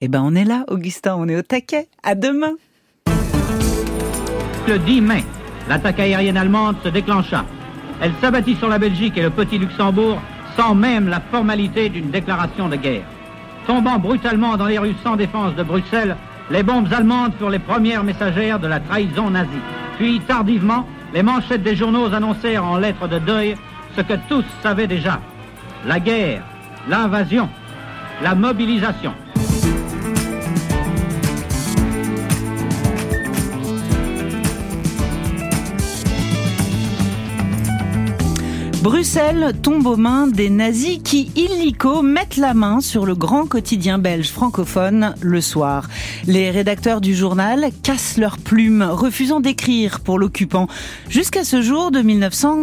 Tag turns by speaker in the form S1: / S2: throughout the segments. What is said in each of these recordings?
S1: Eh ben, on est là, Augustin, on est au taquet. À demain.
S2: Le 10 mai, l'attaque aérienne allemande se déclencha. Elle s'abattit sur la Belgique et le petit Luxembourg sans même la formalité d'une déclaration de guerre. Tombant brutalement dans les rues sans défense de Bruxelles, les bombes allemandes furent les premières messagères de la trahison nazie. Puis, tardivement, les manchettes des journaux annoncèrent en lettres de deuil ce que tous savaient déjà. La guerre, l'invasion, la mobilisation.
S1: Bruxelles tombe aux mains des nazis qui, illico, mettent la main sur le grand quotidien belge francophone Le Soir. Les rédacteurs du journal cassent leurs plumes, refusant d'écrire pour l'occupant, jusqu'à ce jour de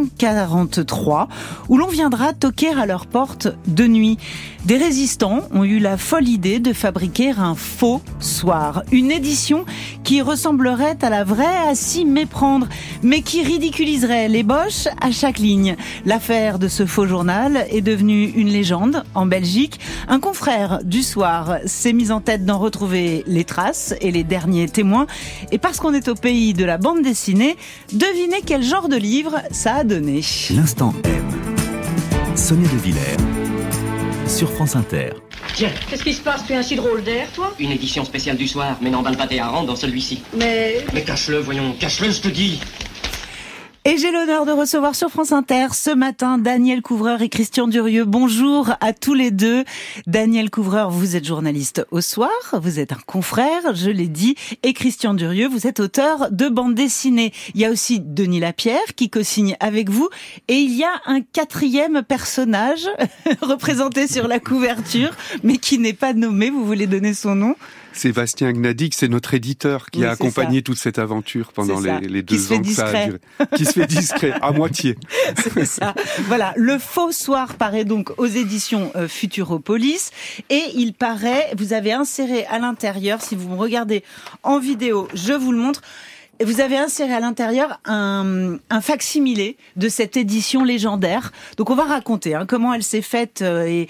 S1: 1943, où l'on viendra toquer à leur porte de nuit. Des résistants ont eu la folle idée de fabriquer un faux soir, une édition qui ressemblerait à la vraie à s'y méprendre, mais qui ridiculiserait les Boches à chaque ligne. L'affaire de ce faux journal est devenue une légende en Belgique. Un confrère du Soir s'est mis en tête d'en retrouver les traces et les derniers témoins. Et parce qu'on est au pays de la bande dessinée, devinez quel genre de livre ça a donné.
S3: L'Instant M. Sonia De Villers sur France Inter.
S4: Tiens, qu'est-ce qui se passe? Tu es un si drôle d'air, toi?
S5: Une édition spéciale du Soir, mais n'emballe pas tes harengs dans celui-ci.
S4: Mais
S5: cache-le, voyons, cache-le, je te dis.
S1: Et j'ai l'honneur de recevoir sur France Inter ce matin Daniel Couvreur et Christian Durieux. Bonjour à tous les deux. Daniel Couvreur, vous êtes journaliste au Soir, vous êtes un confrère, je l'ai dit, et Christian Durieux, vous êtes auteur de bande dessinée. Il y a aussi Denis Lapierre qui co-signe avec vous, et il y a un quatrième personnage représenté sur la couverture, mais qui n'est pas nommé. Vous voulez donner son nom?
S6: Sébastien Gnadic, c'est notre éditeur qui a accompagné toute cette aventure pendant les 2 ans que ça a duré. Qui se fait discret, à moitié.
S1: C'est ça. Voilà, le faux Soir paraît donc aux éditions Futuropolis et il paraît, vous avez inséré à l'intérieur, si vous me regardez en vidéo, je vous le montre, vous avez inséré à l'intérieur un facsimilé de cette édition légendaire. Donc on va raconter comment elle s'est faite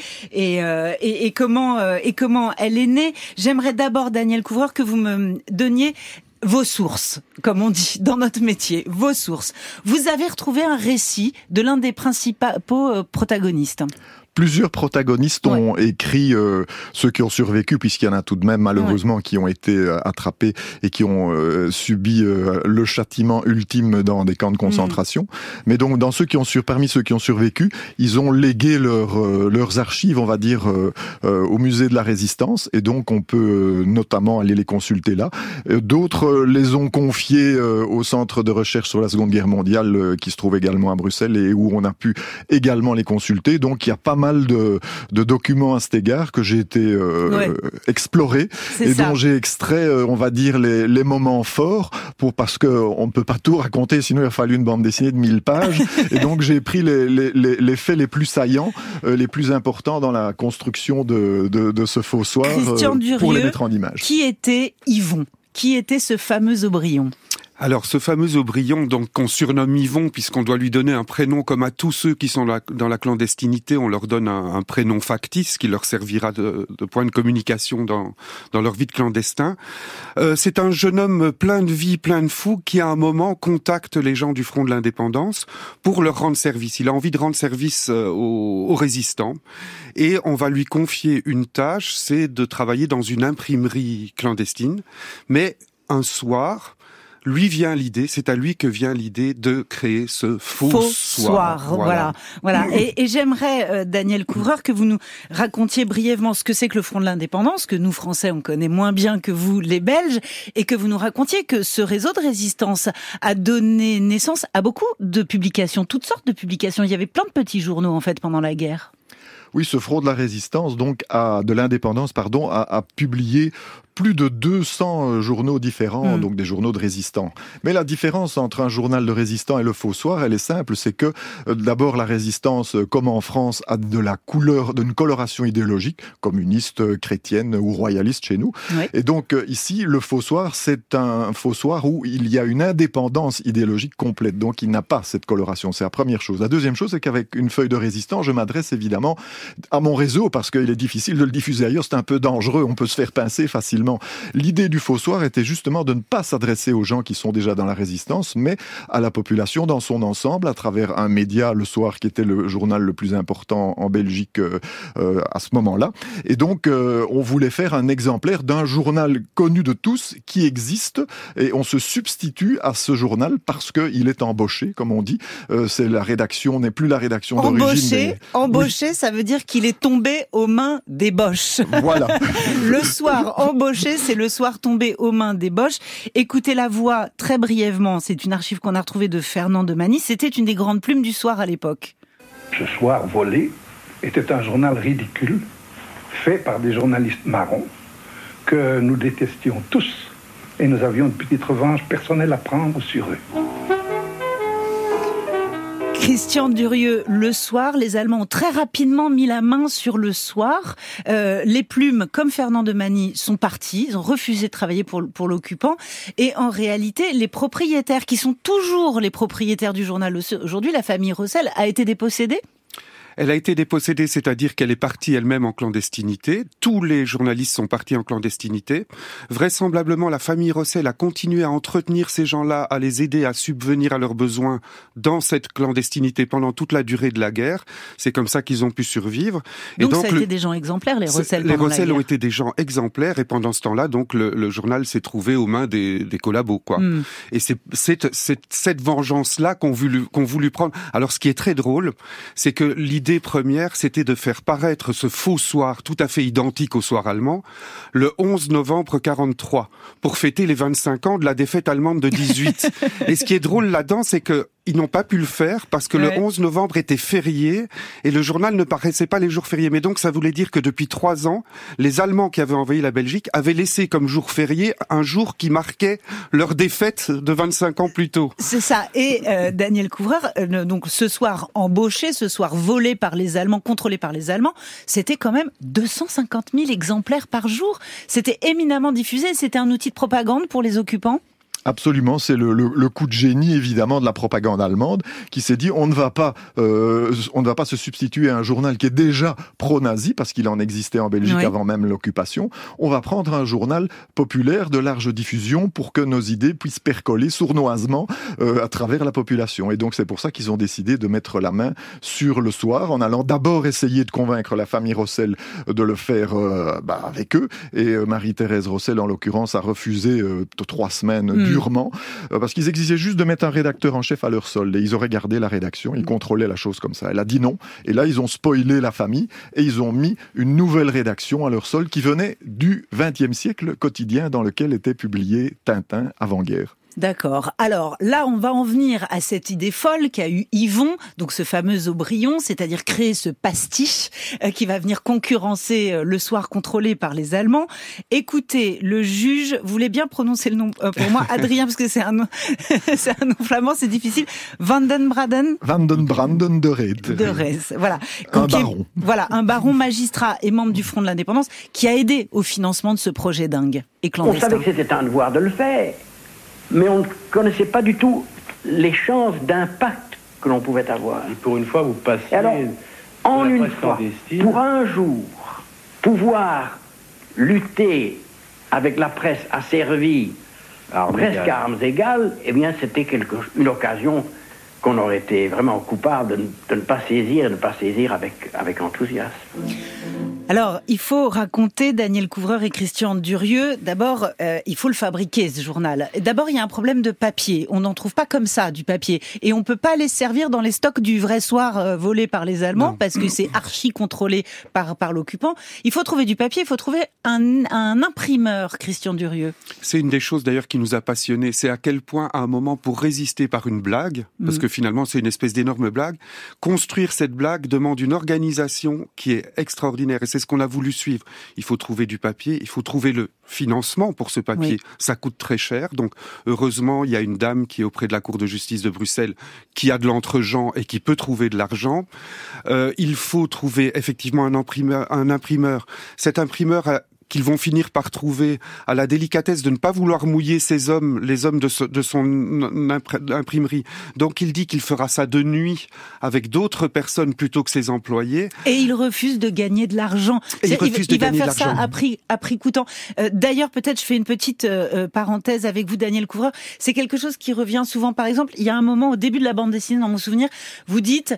S1: et comment elle est née. J'aimerais d'abord, Daniel Couvreur, que vous me donniez vos sources, comme on dit dans notre métier, vos sources. Vous avez retrouvé un récit de l'un des principaux protagonistes.
S7: Plusieurs protagonistes ont écrit, ceux qui ont survécu, puisqu'il y en a tout de même malheureusement qui ont été attrapés et qui ont subi le châtiment ultime dans des camps de concentration. Mais donc parmi ceux qui ont survécu, ils ont légué leurs archives, on va dire, au musée de la Résistance, et donc on peut notamment aller les consulter là. D'autres les ont confiés au centre de recherche sur la Seconde Guerre mondiale qui se trouve également à Bruxelles et où on a pu également les consulter. Donc il y a pas mal de documents à cet égard que j'ai été exploré et dont j'ai extrait, on va dire, les moments forts parce que on ne peut pas tout raconter, sinon il a fallu une bande dessinée de 1000 pages. Et donc j'ai pris les faits les plus saillants, les plus importants dans la construction de ce faux soir pour les mettre en image.
S1: Qui était Yvon? Qui était ce fameux Aubryon?
S6: Alors, ce fameux Aubryon, donc qu'on surnomme Yvon, puisqu'on doit lui donner un prénom comme à tous ceux qui sont dans la clandestinité, on leur donne un prénom factice qui leur servira de point de communication dans leur vie de clandestin. C'est un jeune homme plein de vie, plein de fou, qui à un moment contacte les gens du Front de l'Indépendance pour leur rendre service. Il a envie de rendre service aux résistants et on va lui confier une tâche, c'est de travailler dans une imprimerie clandestine. Mais un soir, c'est à lui que vient l'idée de créer ce faux soir.
S1: Voilà. Et j'aimerais, Daniel Couvreur, que vous nous racontiez brièvement ce que c'est que le Front de l'Indépendance, que nous, Français, on connaît moins bien que vous, les Belges, et que vous nous racontiez que ce réseau de résistance a donné naissance à beaucoup de publications, toutes sortes de publications. Il y avait plein de petits journaux, en fait, pendant la guerre.
S7: Oui, ce Front de la Résistance, donc, de l'Indépendance, a publié plus de 200 journaux différents, donc des journaux de résistants. Mais la différence entre un journal de résistants et le Faux-Soir, elle est simple, c'est que d'abord la résistance, comme en France, a d'une coloration idéologique, communiste, chrétienne ou royaliste chez nous. Oui. Et donc ici, le Faux-Soir, c'est un Faux-Soir où il y a une indépendance idéologique complète. Donc il n'a pas cette coloration, c'est la première chose. La deuxième chose, c'est qu'avec une feuille de résistant, je m'adresse évidemment à mon réseau, parce qu'il est difficile de le diffuser ailleurs, c'est un peu dangereux, on peut se faire pincer facilement. L'idée du Faux-Soir était justement de ne pas s'adresser aux gens qui sont déjà dans la résistance, mais à la population dans son ensemble, à travers un média, Le Soir, qui était le journal le plus important en Belgique à ce moment-là. Et donc, on voulait faire un exemplaire d'un journal connu de tous, qui existe, et on se substitue à ce journal parce qu'il est embauché, comme on dit. C'est la rédaction, n'est plus la rédaction d'origine.
S1: Embauché, ça veut dire qu'il est tombé aux mains des Boches.
S7: Voilà.
S1: Le Soir embauché, c'est Le Soir tombé aux mains des Boches. Écoutez la voix très brièvement, c'est une archive qu'on a retrouvée de Fernand de Mani, c'était une des grandes plumes du Soir à l'époque.
S8: Ce Soir volé était un journal ridicule, fait par des journalistes marrons, que nous détestions tous, et nous avions une petite revanche personnelle à prendre sur eux.
S1: Christian Durieux, Le Soir, les Allemands ont très rapidement mis la main sur Le Soir. Les plumes, comme Fernand de Mani, sont partis. Ils ont refusé de travailler pour l'occupant. Et en réalité, les propriétaires, qui sont toujours les propriétaires du journal aujourd'hui, la famille Rossel, a été dépossédée.
S6: Elle a été dépossédée, c'est-à-dire qu'elle est partie elle-même en clandestinité. Tous les journalistes sont partis en clandestinité. Vraisemblablement, la famille Rossel a continué à entretenir ces gens-là, à les aider à subvenir à leurs besoins dans cette clandestinité pendant toute la durée de la guerre. C'est comme ça qu'ils ont pu survivre.
S1: Donc ça a été des gens exemplaires, les Rossel, pendant la guerre.
S6: Les Rossel ont été des gens exemplaires, et pendant ce temps-là, donc le journal s'est trouvé aux mains des collabos, quoi. Et c'est cette vengeance-là qu'on voulu prendre. Alors, ce qui est très drôle, c'est que l'idée première, c'était de faire paraître ce faux Soir tout à fait identique au Soir allemand le 11 novembre 43 pour fêter les 25 ans de la défaite allemande de 18. Et ce qui est drôle là-dedans, c'est que ils n'ont pas pu le faire parce que le 11 novembre était férié et le journal ne paraissait pas les jours fériés. Mais donc ça voulait dire que depuis 3 ans, les Allemands qui avaient envahi la Belgique avaient laissé comme jour férié un jour qui marquait leur défaite de 25 ans plus tôt.
S1: C'est ça. Et Daniel Couvreur, donc ce Soir embauché, ce Soir volé par les Allemands, contrôlé par les Allemands, c'était quand même 250 000 exemplaires par jour. C'était éminemment diffusé. C'était un outil de propagande pour les occupants.
S7: Absolument, c'est le coup de génie évidemment de la propagande allemande qui s'est dit on ne va pas se substituer à un journal qui est déjà pro-nazi parce qu'il en existait en Belgique avant même l'occupation. On va prendre un journal populaire de large diffusion pour que nos idées puissent percoler sournoisement à travers la population. Et donc c'est pour ça qu'ils ont décidé de mettre la main sur Le Soir en allant d'abord essayer de convaincre la famille Rossel de le faire avec eux. Et Marie-Thérèse Rossel en l'occurrence a refusé 3 semaines durement, parce qu'ils exigeaient juste de mettre un rédacteur en chef à leur solde, et ils auraient gardé la rédaction, ils contrôlaient la chose comme ça. Elle a dit non, et là ils ont spoilé la famille, et ils ont mis une nouvelle rédaction à leur solde qui venait du XXe siècle, quotidien dans lequel était publié Tintin avant-guerre.
S1: D'accord. Alors là, on va en venir à cette idée folle qu'a eu Yvon, donc ce fameux Aubryon, c'est-à-dire créer ce pastiche qui va venir concurrencer Le Soir contrôlé par les Allemands. Écoutez, le juge, vous voulez bien prononcer le nom pour moi, Adrien, parce que c'est un nom flamand, c'est difficile. Van den Branden
S7: de Rees.
S1: De Rees, voilà.
S7: Un baron.
S1: Voilà, un baron magistrat et membre du Front de l'Indépendance qui a aidé au financement de ce projet dingue et clandestin.
S9: On savait que c'était un devoir de le faire. Mais on ne connaissait pas du tout les chances d'impact que l'on pouvait avoir.
S10: Et pour une fois, vous passez...
S9: Alors, en une fois, pour un jour, pouvoir lutter avec la presse asservie, presque à armes égales, eh bien, c'était une occasion qu'on aurait été vraiment coupable de ne pas saisir, et de ne pas saisir avec enthousiasme.
S1: Alors, il faut raconter, Daniel Couvreur et Christian Durieux, d'abord, il faut le fabriquer, ce journal. D'abord, il y a un problème de papier. On n'en trouve pas comme ça, du papier. Et on peut pas les servir dans les stocks du Vrai Soir volé par les Allemands, parce que c'est archi contrôlé par l'occupant. Il faut trouver du papier, il faut trouver un imprimeur, Christian Durieux.
S6: C'est une des choses d'ailleurs qui nous a passionnés. C'est à quel point, à un moment, pour résister par une blague, parce que finalement c'est une espèce d'énorme blague, construire cette blague demande une organisation qui est extraordinaire. Et c'est c'est ce qu'on a voulu suivre. Il faut trouver du papier, il faut trouver le financement pour ce papier. Oui. Ça coûte très cher, donc heureusement, il y a une dame qui est auprès de la Cour de justice de Bruxelles qui a de l'entre-gens et qui peut trouver de l'argent. Il faut trouver effectivement un imprimeur. Cet imprimeur qu'ils vont finir par trouver à la délicatesse de ne pas vouloir mouiller les hommes de son imprimerie. Donc il dit qu'il fera ça de nuit avec d'autres personnes plutôt que ses employés.
S1: Et il refuse de gagner de l'argent. Il va faire ça à prix coûtant. D'ailleurs, peut-être je fais une petite parenthèse avec vous, Daniel Couvreur. C'est quelque chose qui revient souvent. Par exemple, il y a un moment au début de la bande dessinée, dans mon souvenir, vous dites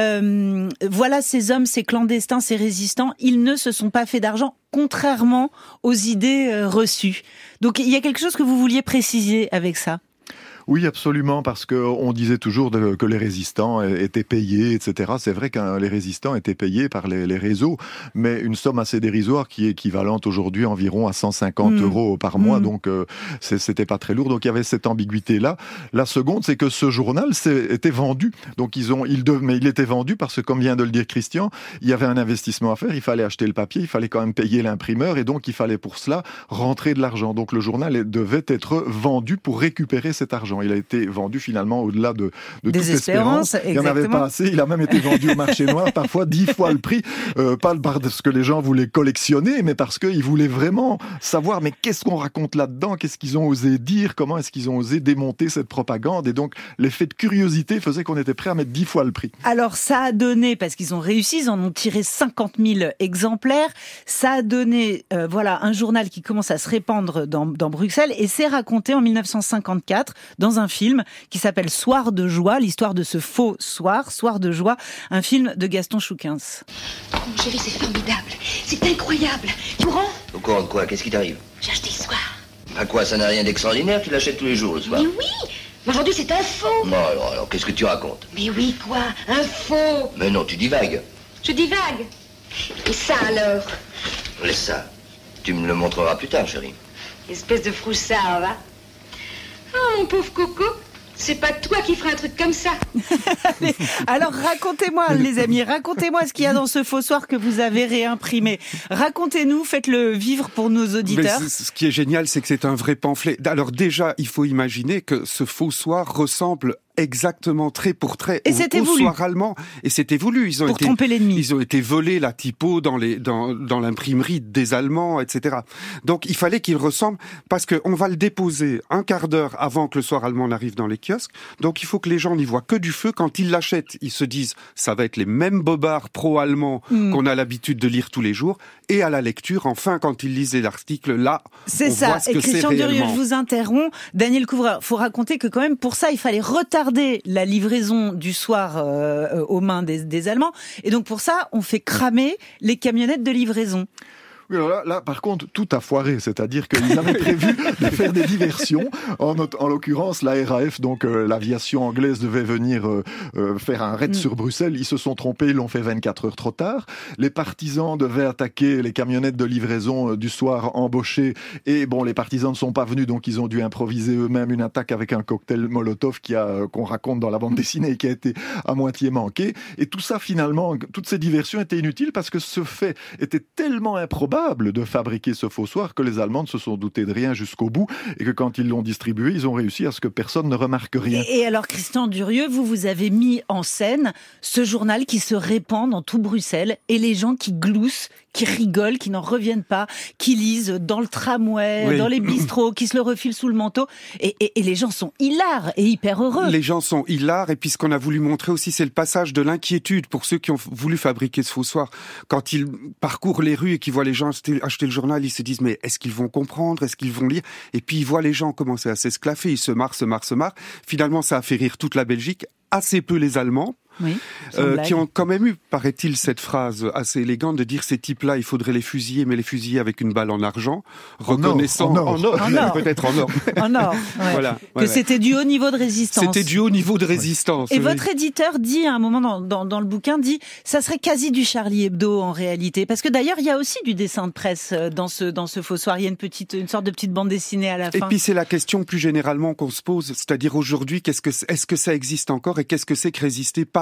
S1: voilà ces hommes, ces clandestins, ces résistants, ils ne se sont pas fait d'argent, contrairement aux idées reçues. Donc il y a quelque chose que vous vouliez préciser avec ça.
S7: Oui, absolument, parce qu'on disait toujours que les résistants étaient payés, etc. C'est vrai que les résistants étaient payés par les réseaux, mais une somme assez dérisoire qui est équivalente aujourd'hui environ à 150 euros par mois, donc c'était pas très lourd. Donc il y avait cette ambiguïté-là. La seconde, c'est que ce journal était vendu. Donc mais il était vendu parce que, comme vient de le dire Christian, il y avait un investissement à faire, il fallait acheter le papier, il fallait quand même payer l'imprimeur, et donc il fallait pour cela rentrer de l'argent. Donc le journal devait être vendu pour récupérer cet argent. Il a été vendu finalement au-delà de toute espérance. Il n'y en avait pas assez. Il a même été vendu au marché noir, parfois 10 fois le prix. Pas parce que les gens voulaient collectionner, mais parce qu'ils voulaient vraiment savoir mais qu'est-ce qu'on raconte là-dedans, qu'est-ce qu'ils ont osé dire, comment est-ce qu'ils ont osé démonter cette propagande. Et donc l'effet de curiosité faisait qu'on était prêt à mettre 10 fois le prix.
S1: Alors ça a donné, parce qu'ils ont réussi, ils en ont tiré 50 000 exemplaires, ça a donné un journal qui commence à se répandre dans Bruxelles, et c'est raconté en 1954 dans un film qui s'appelle Soir de joie, l'histoire de ce faux Soir de joie, un film de Gaston Choukins.
S10: Oh, mon chéri, c'est formidable, c'est incroyable. Tu courant ?
S11: Au courant de quoi ? Qu'est-ce qui t'arrive ?
S10: J'ai acheté ce soir.
S11: À quoi ? Ça n'a rien d'extraordinaire, tu l'achètes tous les jours le soir.
S10: Mais oui, mais aujourd'hui c'est un faux.
S11: Non, alors qu'est-ce que tu racontes ?
S10: Mais oui, quoi ? Un faux.
S11: Mais non, tu divagues.
S10: Je divague. Et ça alors ?
S11: Laisse ça. Tu me le montreras plus tard, chérie.
S10: Espèce de froussard, va. Oh, mon pauvre Coco, c'est pas toi qui feras un truc comme ça.
S1: Alors, racontez-moi, les amis, racontez-moi ce qu'il y a dans ce faux Soir que vous avez réimprimé. Racontez-nous, faites-le vivre pour nos auditeurs.
S6: Mais ce qui est génial, c'est que c'est un vrai pamphlet. Alors déjà, il faut imaginer que ce faux Soir ressemble exactement trait pour trait au soir allemand, et c'était voulu.
S1: Pour tromper l'ennemi.
S6: Ils ont été volés la typo dans l'imprimerie des Allemands, etc. Donc il fallait qu'il ressemble, parce que on va le déposer un quart d'heure avant que le soir allemand n'arrive dans les kiosques. Donc il faut que les gens n'y voient que du feu. Quand ils l'achètent, ils se disent ça va être les mêmes bobards pro-allemands qu'on a l'habitude de lire tous les jours. Et à la lecture, enfin, quand ils lisaient l'article, là,
S1: c'est ça.
S6: Voit ce que
S1: Christian
S6: c'est
S1: Durieux,
S6: réellement.
S1: je vous interromps. Daniel Couvreur, faut raconter que quand même pour ça, il fallait retarder la livraison du soir aux mains des Allemands. Et donc pour ça, on fait cramer les camionnettes de livraison.
S7: Oui, alors là, par contre, tout a foiré. C'est-à-dire qu'ils avaient prévu de faire des diversions. En l'occurrence, la RAF, donc l'aviation anglaise, devait venir faire un raid sur Bruxelles. Ils se sont trompés, ils l'ont fait 24 heures trop tard. Les partisans devaient attaquer les camionnettes de livraison du soir embauchées. Et bon, les partisans ne sont pas venus, donc ils ont dû improviser eux-mêmes une attaque avec un cocktail Molotov qu'on raconte dans la bande dessinée et qui a été à moitié manqué. Et tout ça, finalement, toutes ces diversions étaient inutiles parce que ce fait était tellement improbable de fabriquer ce faux Soir que les Allemands ne se sont doutés de rien jusqu'au bout, et que quand ils l'ont distribué, ils ont réussi à ce que personne ne remarque rien.
S1: Et alors, Christian Durieux, vous avez mis en scène ce journal qui se répand dans tout Bruxelles, et les gens qui gloussent, qui rigolent, qui n'en reviennent pas, qui lisent dans le tramway, dans les bistrots, qui se le refilent sous le manteau, et les gens sont hilars et hyper heureux.
S6: Les gens sont hilars, et puis ce qu'on a voulu montrer aussi, c'est le passage de l'inquiétude pour ceux qui ont voulu fabriquer ce faux Soir. Quand ils parcourent les rues et qu'ils voient les gens acheter le journal, ils se disent mais est-ce qu'ils vont comprendre, est-ce qu'ils vont lire? Et puis ils voient les gens commencer à s'esclaffer, ils se marrent. Finalement, ça a fait rire toute la Belgique, assez peu les Allemands.
S1: Oui,
S6: qui ont quand même eu, paraît-il, cette phrase assez élégante de dire ces types-là, il faudrait les fusiller, mais les fusiller avec une balle en argent, reconnaissant
S1: en or.
S6: Peut-être en or.
S1: En or, ouais.
S6: Voilà,
S1: c'était du haut niveau de résistance.
S6: C'était du haut niveau de résistance.
S1: Et votre éditeur dit, à un moment dans le bouquin, ça serait quasi du Charlie Hebdo en réalité, parce que d'ailleurs il y a aussi du dessin de presse dans ce faux Soir. Il y a une sorte de petite bande dessinée à la fin.
S6: Et puis c'est la question plus généralement qu'on se pose, c'est-à-dire aujourd'hui, est-ce que ça existe encore, et qu'est-ce que c'est que résister par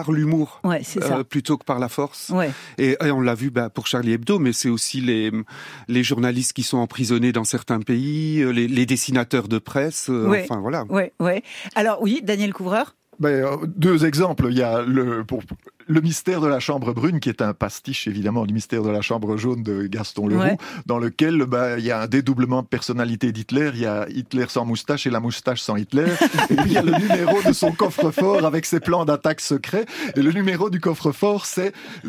S6: par l'humour plutôt que par la force.
S1: Ouais.
S6: Et on l'a vu pour Charlie Hebdo, mais c'est aussi les journalistes qui sont emprisonnés dans certains pays, les dessinateurs de presse. Enfin voilà.
S1: Ouais. Alors oui, Daniel Couvreur.
S7: Deux exemples. Il y a le mystère de la chambre brune, qui est un pastiche évidemment du mystère de la chambre jaune de Gaston Leroux, dans lequel il y a un dédoublement de personnalité d'Hitler. Il y a Hitler sans moustache et la moustache sans Hitler. Et puis il y a le numéro de son coffre-fort avec ses plans d'attaque secrets. Et le numéro du coffre-fort, c'est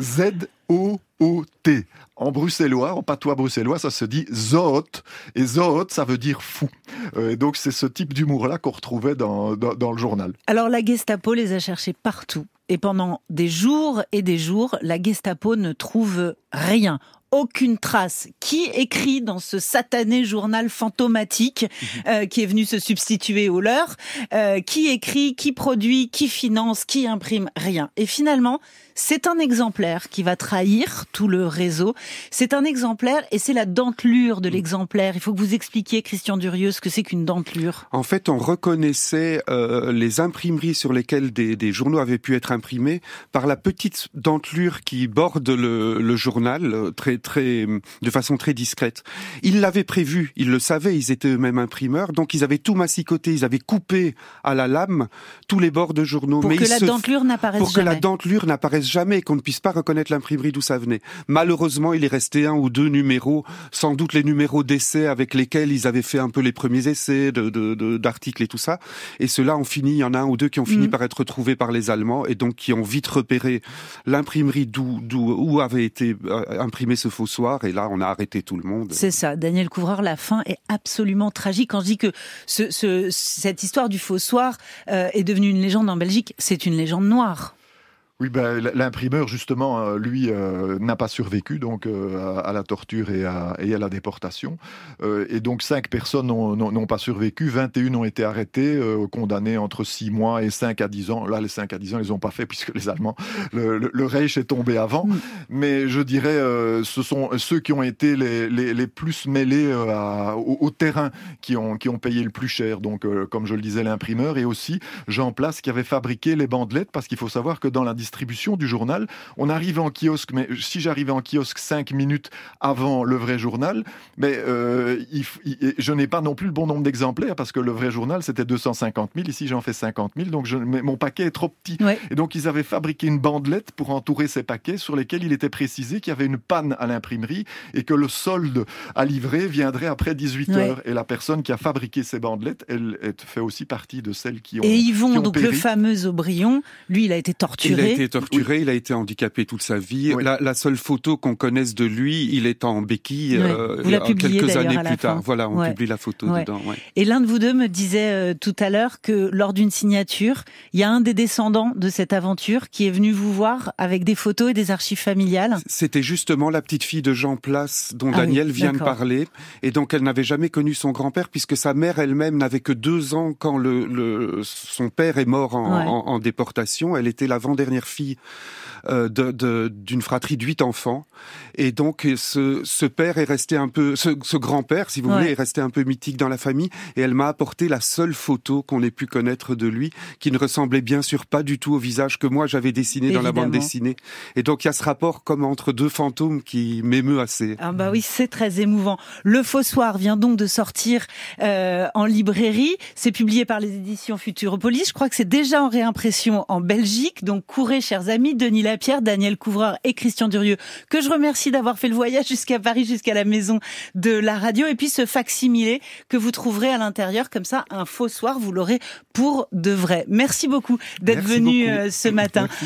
S7: ZOOT. En bruxellois, en patois bruxellois, ça se dit Zoot. Et Zoot, ça veut dire fou. Donc c'est ce type d'humour-là qu'on retrouvait dans le journal.
S1: Alors la Gestapo les a cherchés partout. Et pendant des jours et des jours, la Gestapo ne trouve rien. Aucune trace. Qui écrit dans ce satané journal fantomatique qui est venu se substituer au leur? Qui écrit, qui produit, qui finance, qui imprime? Rien. Et finalement, c'est un exemplaire qui va trahir tout le réseau. C'est un exemplaire et c'est la dentelure de l'exemplaire. Il faut que vous expliquiez, Christian Durieux, ce que c'est qu'une dentelure.
S6: En fait, on reconnaissait les imprimeries sur lesquelles des journaux avaient pu être imprimés par la petite dentelure qui borde le journal, de façon très discrète. Ils l'avaient prévu, ils le savaient, ils étaient eux-mêmes imprimeurs, donc ils avaient tout massicoté, ils avaient coupé à la lame tous les bords de journaux.
S1: Pour que la dentelure n'apparaisse
S6: jamais, qu'on ne puisse pas reconnaître l'imprimerie d'où ça venait. Malheureusement, il est resté 1 ou 2 numéros, sans doute les numéros d'essais avec lesquels ils avaient fait un peu les premiers essais d'articles et tout ça. Et ceux-là ont fini, il y en a 1 ou 2 qui ont fini par être retrouvés par les Allemands et donc qui ont vite repéré l'imprimerie où avait été imprimé ce Fossoir. Et là, on a arrêté tout le monde.
S1: C'est ça, Daniel Couvreur, la fin est absolument tragique. Quand je dis que cette histoire du Fossoir est devenue une légende en Belgique, c'est une légende noire.
S7: Oui, l'imprimeur, justement, lui, n'a pas survécu donc à la torture et à la déportation. Et donc, 5 personnes n'ont pas survécu, 21 ont été arrêtées, condamnées entre 6 mois et 5 à 10 ans. Là, les 5 à 10 ans, ils n'ont pas fait, puisque les Allemands, le Reich est tombé avant. Mais je dirais, ce sont ceux qui ont été les plus mêlés au terrain qui ont payé le plus cher. Donc, comme je le disais, l'imprimeur et aussi Jean Place qui avait fabriqué les bandelettes, parce qu'il faut savoir que dans la distribution du journal, on arrive en kiosque, mais si j'arrivais en kiosque 5 minutes avant le vrai journal, mais je n'ai pas non plus le bon nombre d'exemplaires, parce que le vrai journal c'était 250 000, ici j'en fais 50 000, donc mon paquet est trop petit. Ouais. Et donc ils avaient fabriqué une bandelette pour entourer ces paquets, sur lesquels il était précisé qu'il y avait une panne à l'imprimerie et que le solde à livrer viendrait après 18 heures. Et la personne qui a fabriqué ces bandelettes, elle fait aussi partie de celles qui ont péri.
S1: Et Yvon, donc le fameux Aubryon, lui il a été torturé.
S6: Il a été handicapé toute sa vie. Oui. La seule photo qu'on connaisse de lui, il est en béquille quelques années plus tard. Voilà, on publie la photo dedans. Ouais.
S1: Et l'un de vous deux me disait tout à l'heure que lors d'une signature, il y a un des descendants de cette aventure qui est venu vous voir avec des photos et des archives familiales.
S6: C'était justement la petite fille de Jean Place dont Daniel vient de parler. Et donc elle n'avait jamais connu son grand-père, puisque sa mère elle-même n'avait que 2 ans quand son père est mort en déportation. Elle était l'avant-dernière fille d'une fratrie de 8 enfants, et donc ce père est resté un peu, ce grand-père, si vous voulez, est resté un peu mythique dans la famille, et elle m'a apporté la seule photo qu'on ait pu connaître de lui, qui ne ressemblait bien sûr pas du tout au visage que moi j'avais dessiné dans la bande dessinée. Et donc il y a ce rapport comme entre 2 fantômes qui m'émeut assez.
S1: Ah bah oui, c'est très émouvant. Le Fossoir vient donc de sortir en librairie, c'est publié par les éditions Futuropolis, je crois que c'est déjà en réimpression en Belgique, donc courez chers amis, Denis Lapierre, Daniel Couvreur et Christian Durieux, que je remercie d'avoir fait le voyage jusqu'à Paris, jusqu'à la maison de la radio, et puis ce facsimilé que vous trouverez à l'intérieur, comme ça, un Fossoir, vous l'aurez pour de vrai. Merci beaucoup d'être venu ce matin.